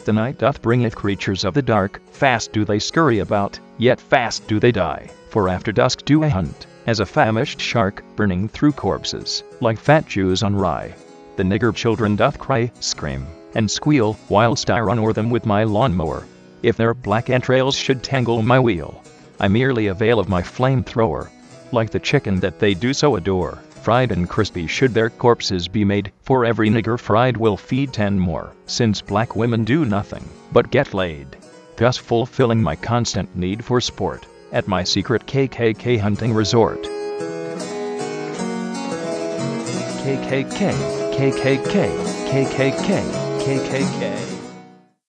The night doth bringeth creatures of the dark, fast do they scurry about, yet fast do they die, for after dusk do I hunt, as a famished shark, burning through corpses, like fat Jews on rye. The nigger children doth cry, scream, and squeal, whilst I run o'er them with my lawnmower. If their black entrails should tangle my wheel, I merely avail of my flamethrower. Like the chicken that they do so adore, fried and crispy should their corpses be made, for every nigger fried will feed 10 more, since black women do nothing but get laid, thus fulfilling my constant need for sport at my secret KKK hunting resort. KKK, KKK, KKK, KKK.